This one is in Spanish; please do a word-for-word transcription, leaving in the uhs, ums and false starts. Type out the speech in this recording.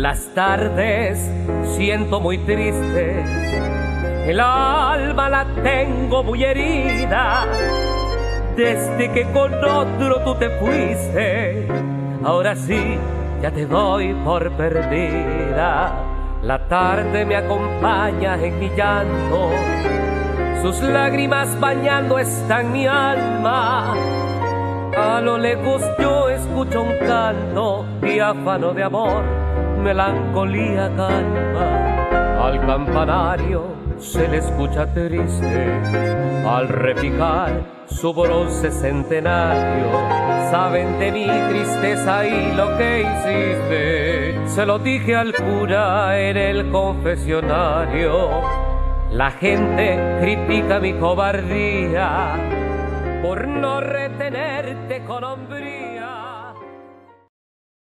Las tardes siento muy triste, el alma la tengo muy herida. Desde que con otro tú te fuiste, ahora sí ya te doy por perdida. La tarde me acompaña en mi llanto, sus lágrimas bañando están mi alma. A lo lejos yo escucho un canto diáfano de amor, melancolía calma. Al campanario se le escucha triste, al repicar su bronce centenario. Saben de mi tristeza y lo que hiciste, se lo dije al cura en el confesionario. La gente critica mi cobardía por no retenerte con hombría.